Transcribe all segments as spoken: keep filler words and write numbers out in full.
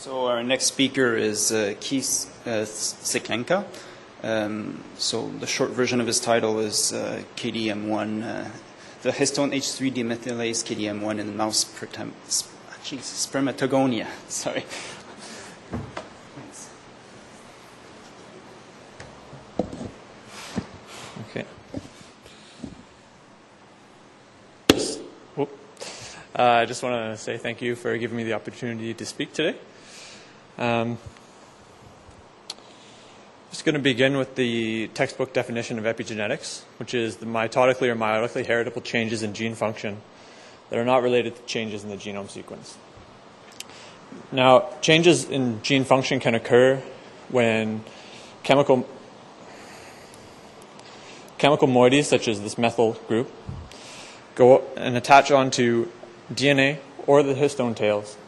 So our next speaker is uh, Keith uh, Siklenka. Um, so the short version of his title is uh, K D M one, uh, the histone H three demethylase K D M one in mouse sperm geez, spermatogonia. Sorry. Okay. Just, whoop. Uh, I just want to say thank you for giving me the opportunity to speak today. Um, just going to begin with the textbook definition of epigenetics, which is the mitotically or meiotically heritable changes in gene function that are not related to changes in the genome sequence. Now, changes in gene function can occur when chemical chemical moieties, such as this methyl group, go and attach onto D N A or the histone tails.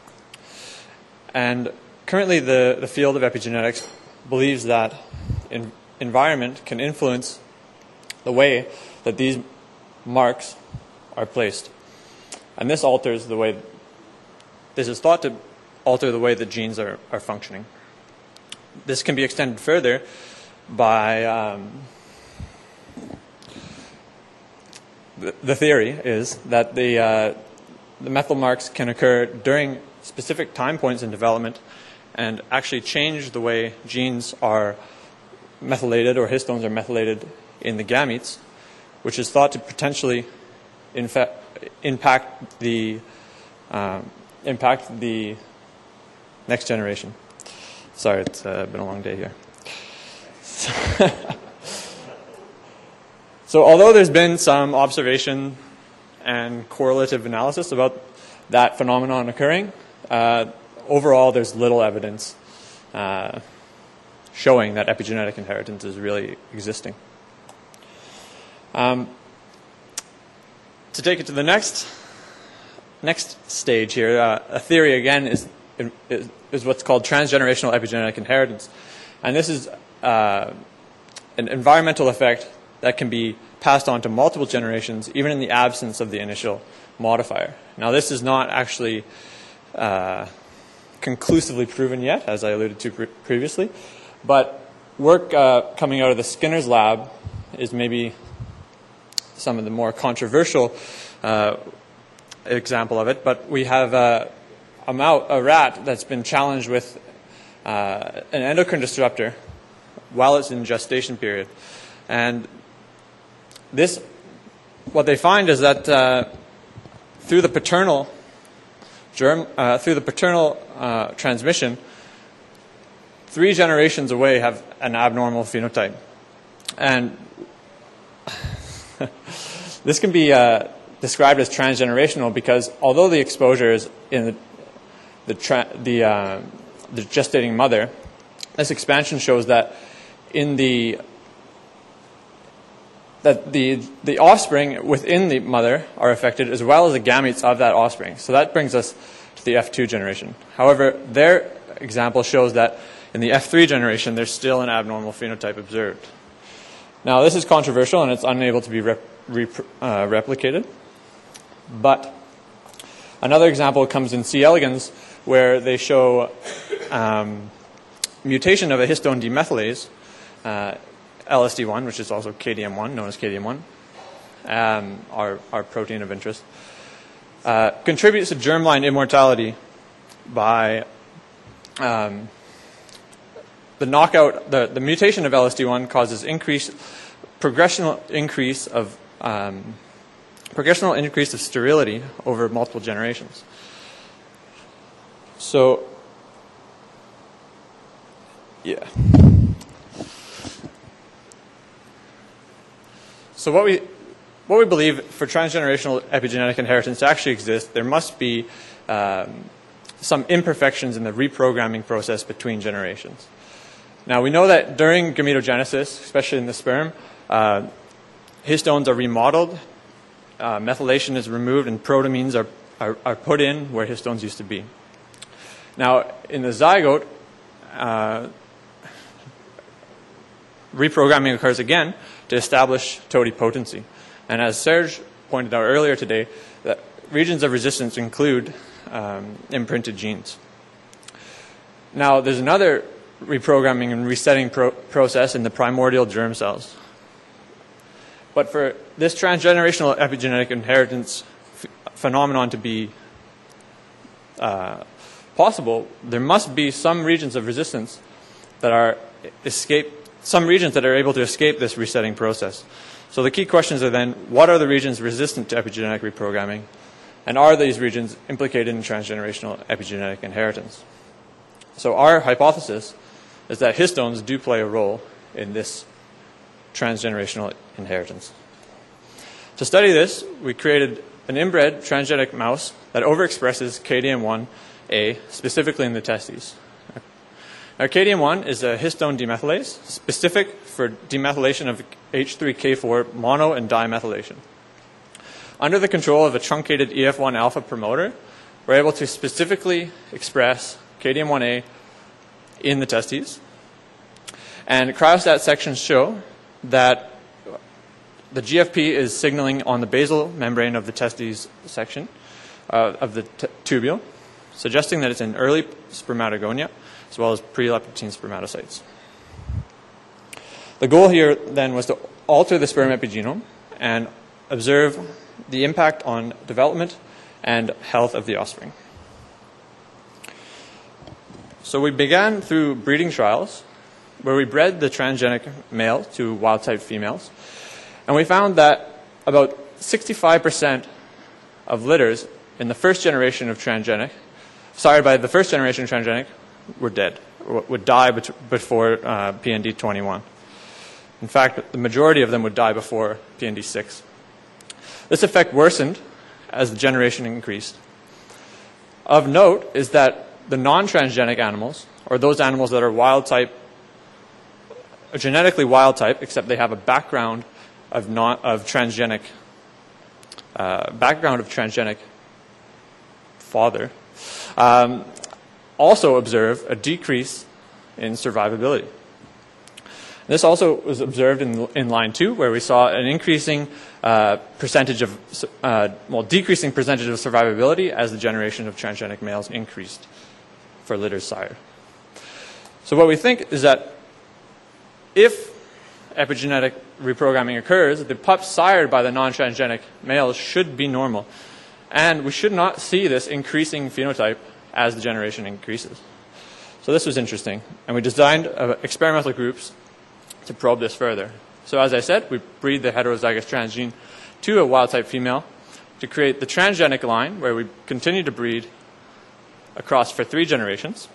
And currently the, the field of epigenetics believes that in, environment can influence the way that these marks are placed. And this alters the way, this is thought to alter the way that genes are, are functioning. This can be extended further by, um, the, the theory is that the, uh, the methyl marks can occur during specific time points in development and actually change the way genes are methylated or histones are methylated in the gametes, which is thought to potentially infa- impact the um, impact the next generation. Sorry, it's uh, been a long day here. So although there's been some observation and correlative analysis about that phenomenon occurring, uh, overall there's little evidence uh, showing that epigenetic inheritance is really existing. Um, to take it to the next next stage here, uh, a theory again is, is is what's called transgenerational epigenetic inheritance, and this is uh, an environmental effect that can be passed on to multiple generations, even in the absence of the initial modifier. Now, this is not actually uh, conclusively proven yet, as I alluded to pre- previously, but work uh, coming out of the Skinner's lab is maybe some of the more controversial uh, example of it. But we have uh, a, mouse, a rat that's been challenged with uh, an endocrine disruptor while it's in gestation period, and this, what they find is that uh, through the paternal germ, uh, through the paternal uh, transmission, three generations away have an abnormal phenotype, and this can be uh, described as transgenerational because although the exposure is in the the, tra- the, uh, the gestating mother, this expansion shows that in the that the the offspring within the mother are affected as well as the gametes of that offspring. So that brings us to the F two generation. However, their example shows that in the F three generation, there's still an abnormal phenotype observed. Now, this is controversial and it's unable to be rep, rep, uh, replicated. But another example comes in C. elegans, where they show um, mutation of a histone demethylase, uh, L S D one, which is also K D M one, known as K D M one, um, our, our protein of interest, uh, contributes to germline immortality by um, the knockout, the, the mutation of L S D one causes increase, progressional increase of um, progressional increase of sterility over multiple generations. So, yeah. So what we what we believe for transgenerational epigenetic inheritance to actually exist, there must be um, some imperfections in the reprogramming process between generations. Now, we know that during gametogenesis, especially in the sperm, uh, histones are remodeled, uh, methylation is removed, and protamines are, are, are put in where histones used to be. Now, in the zygote, uh, reprogramming occurs again to establish totipotency. And as Serge pointed out earlier today, that regions of resistance include um, imprinted genes. Now, there's another reprogramming and resetting pro process in the primordial germ cells. But for this transgenerational epigenetic inheritance ph phenomenon to be uh, possible, there must be some regions of resistance that are escape, some regions that are able to escape this resetting process. So the key questions are then, what are the regions resistant to epigenetic reprogramming? And are these regions implicated in transgenerational epigenetic inheritance? So our hypothesis is that histones do play a role in this transgenerational inheritance. To study this, we created an inbred transgenic mouse that overexpresses K D M one A, specifically in the testes. Now, K D M one is a histone demethylase, specific for demethylation of H three K four mono and dimethylation. Under the control of a truncated E F one alpha promoter, we're able to specifically express K D M one A in the testes. And cryostat sections show that the G F P is signaling on the basal membrane of the testes section uh, of the t tubule, suggesting that it's in early spermatogonia as well as pre-Leptotene spermatocytes. The goal here then was to alter the sperm epigenome and observe the impact on development and health of the offspring. So we began through breeding trials where we bred the transgenic male to wild-type females, and we found that about sixty-five percent of litters in the first generation of transgenic, sired by the first generation of transgenic, were dead, would die before uh, P N D twenty-one. In fact, the majority of them would die before P N D six. This effect worsened as the generation increased. Of note is that the non-transgenic animals, or those animals that are wild type, genetically wild type, except they have a background of non of transgenic uh, background of transgenic father, um, also observe a decrease in survivability. This also was observed in, in line two, where we saw an increasing uh, percentage of, uh, well, decreasing percentage of survivability as the generation of transgenic males increased for litters sired. So what we think is that if epigenetic reprogramming occurs, the pups sired by the non-transgenic males should be normal. And we should not see this increasing phenotype as the generation increases. So this was interesting. And we designed uh, experimental groups to probe this further. So as I said, we breed the heterozygous transgene to a wild-type female to create the transgenic line, where we continue to breed across for three generations.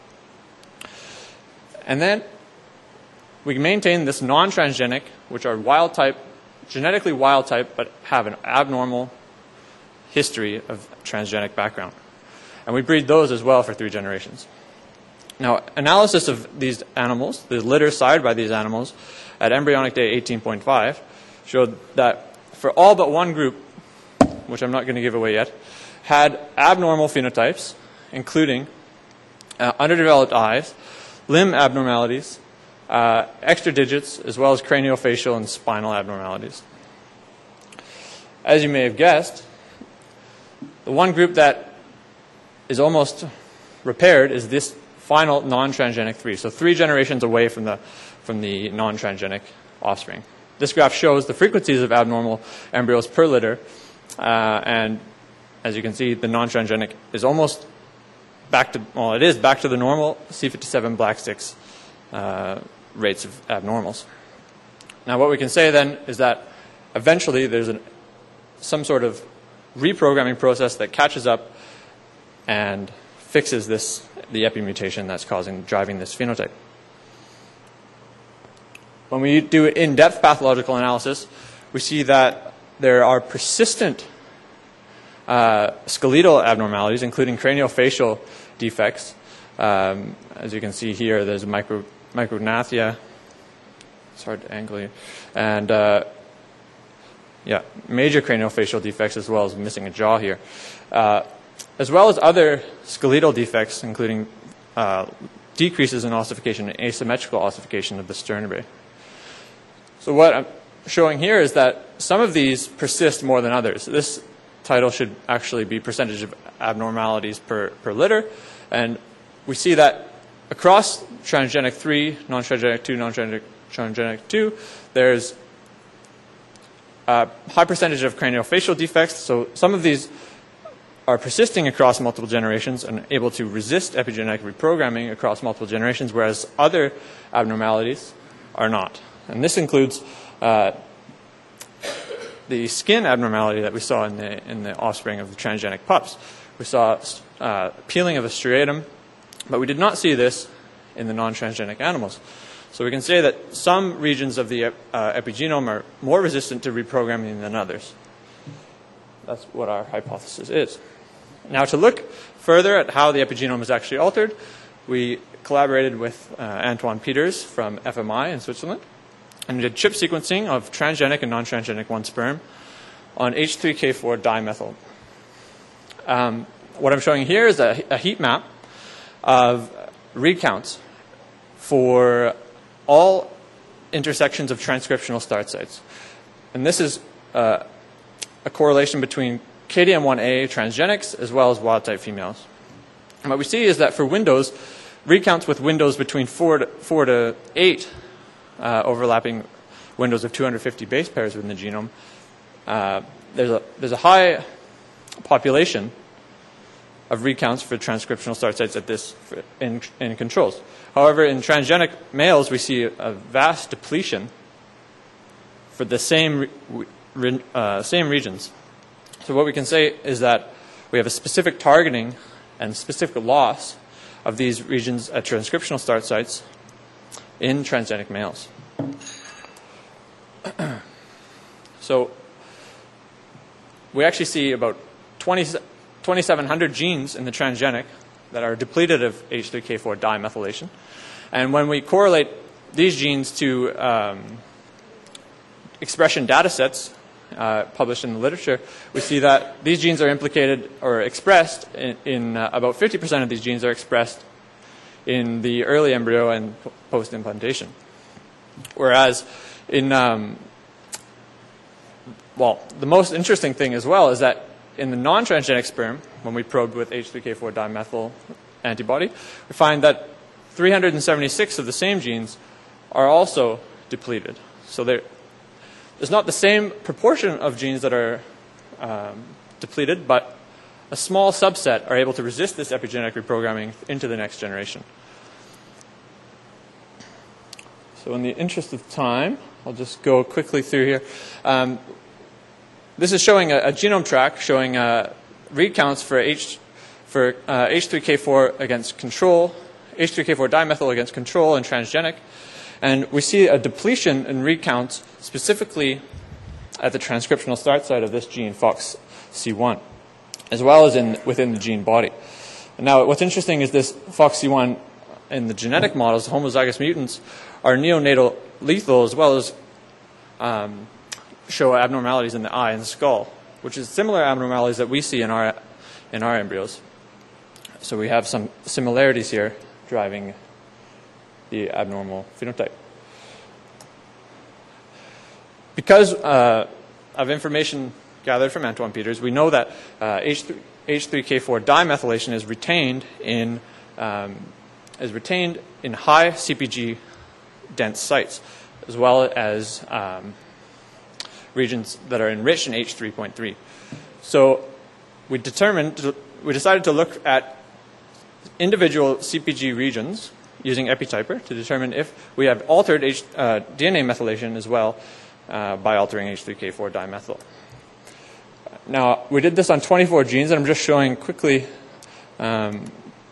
And then we maintain this non-transgenic, which are wild-type, genetically wild-type, but have an abnormal history of transgenic background. And we breed those as well for three generations. Now, analysis of these animals, the litter sired by these animals, at embryonic day eighteen point five, showed that for all but one group, which I'm not going to give away yet, had abnormal phenotypes, including uh, underdeveloped eyes, limb abnormalities, uh, extra digits, as well as craniofacial and spinal abnormalities. As you may have guessed, the one group that is almost repaired is this final non-transgenic three, so three generations away from the, from the non-transgenic offspring. This graph shows the frequencies of abnormal embryos per litter, uh, and as you can see, the non-transgenic is almost back to, well, it is back to the normal C fifty-seven black sticks uh, rates of abnormals. Now, what we can say then is that eventually there's an, some sort of reprogramming process that catches up and fixes this, the epimutation that's causing, driving this phenotype. When we do in-depth pathological analysis, we see that there are persistent uh, skeletal abnormalities, including craniofacial defects. Um, as you can see here, there's micro, micrognathia. It's hard to angle here. And uh, yeah, major craniofacial defects, as well as missing a jaw here. Uh, as well as other skeletal defects, including uh, decreases in ossification and asymmetrical ossification of the sternabrae. So what I'm showing here is that some of these persist more than others. This title should actually be percentage of abnormalities per, per litter, and we see that across transgenic three, non-transgenic two, non-transgenic transgenic two, there's a high percentage of craniofacial defects. So some of these are persisting across multiple generations and able to resist epigenetic reprogramming across multiple generations, whereas other abnormalities are not. And this includes uh, the skin abnormality that we saw in the, in the offspring of the transgenic pups. We saw uh, peeling of a striatum, but we did not see this in the non-transgenic animals. So we can say that some regions of the uh, epigenome are more resistant to reprogramming than others. That's what our hypothesis is. Now, to look further at how the epigenome is actually altered, we collaborated with uh, Antoine Peters from F M I in Switzerland and did chip sequencing of transgenic and non-transgenic one sperm on H three K four dimethyl. Um, what I'm showing here is a, a heat map of recounts for all intersections of transcriptional start sites. And this is uh, a correlation between K D M one A transgenics as well as wild-type females. And what we see is that for windows, recounts with windows between four to, four to eight uh, overlapping windows of two hundred fifty base pairs within the genome, uh, there's, a, there's a high population of recounts for transcriptional start sites at this for, in, in controls. However, in transgenic males, we see a vast depletion for the same, re, uh, same regions. So what we can say is that we have a specific targeting and specific loss of these regions at transcriptional start sites in transgenic males. So we actually see about twenty-seven hundred genes in the transgenic that are depleted of H three K four dimethylation. And when we correlate these genes to um, expression data sets uh, published in the literature, we see that these genes are implicated or expressed in, in uh, about fifty percent of these genes are expressed in the early embryo and post-implantation. Whereas in, um, well, the most interesting thing as well is that in the non-transgenic sperm, when we probed with H three K four dimethyl antibody, we find that three hundred seventy-six of the same genes are also depleted. So there, there's not the same proportion of genes that are um, depleted, but a small subset are able to resist this epigenetic reprogramming into the next generation. So in the interest of time, I'll just go quickly through here. Um, this is showing a, a genome track showing uh, read counts for H for uh, H three K four against control, H three K four dimethyl against control and transgenic. And we see a depletion in read counts specifically at the transcriptional start site of this gene, F O X C one, as well as in, within the gene body. And now what's interesting is this F O X C one in the genetic models, homozygous mutants, are neonatal lethal as well as um, show abnormalities in the eye and the skull, which is similar abnormalities that we see in our, in our embryos. So we have some similarities here driving the abnormal phenotype. Because uh, of information gathered from Antoine Peters, we know that uh, H three K four dimethylation is retained in um, is retained in high C P G dense sites, as well as um, regions that are enriched in H three point three. So we determined, to, we decided to look at individual C P G regions using EpiTyper to determine if we have altered H, uh, D N A methylation as well uh, by altering H three K four dimethyl. Now, we did this on twenty-four genes, and I'm just showing quickly um,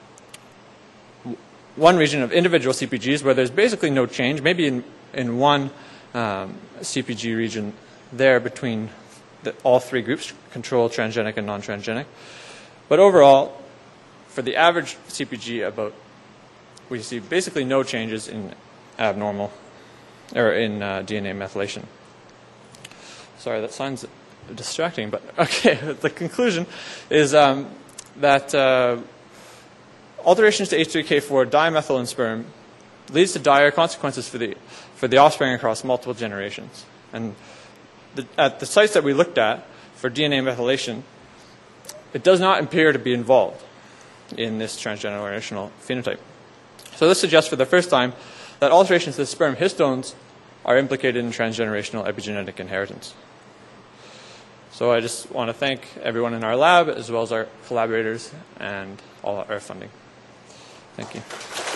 one region of individual C P Gs where there's basically no change, maybe in, in one um, C P G region there between the, all three groups, control, transgenic, and non-transgenic. But overall, for the average C P G, about we see basically no changes in abnormal or in uh, D N A methylation. Sorry, that sounds distracting, but okay. The conclusion is um, that uh, alterations to H three K four dimethyl in sperm leads to dire consequences for the for the offspring across multiple generations. And the, at the sites that we looked at for D N A methylation, it does not appear to be involved in this transgenerational phenotype. So this suggests for the first time that alterations to the sperm histones are implicated in transgenerational epigenetic inheritance. So I just want to thank everyone in our lab, as well as our collaborators and all our funding. Thank you.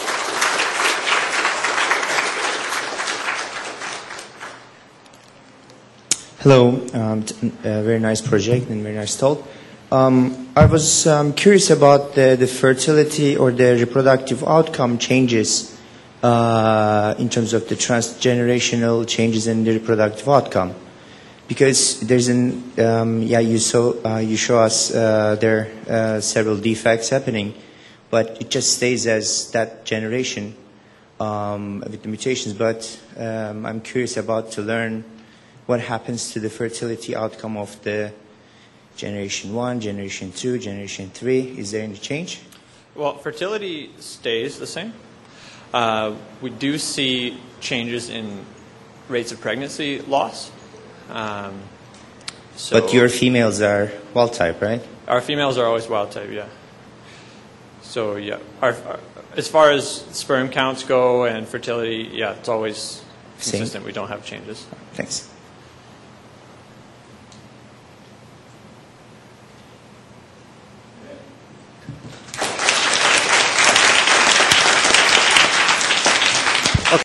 Hello, um, t- a very nice project and very nice talk. Um, I was um, curious about the, the fertility or the reproductive outcome changes uh, in terms of the transgenerational changes in the reproductive outcome, because there's an um, yeah you saw uh, you show us uh, there are uh, several defects happening, but it just stays as that generation um, with the mutations. But um, I'm curious about to learn what happens to the fertility outcome of the generation one, generation two, generation three. Is there any change? Well, fertility stays the same. Uh, we do see changes in rates of pregnancy loss. Um, so But your females are wild type, right? Our females are always wild type, yeah. So, yeah, our, our, as far as sperm counts go and fertility, yeah, it's always consistent. Same. We don't have changes. Thanks.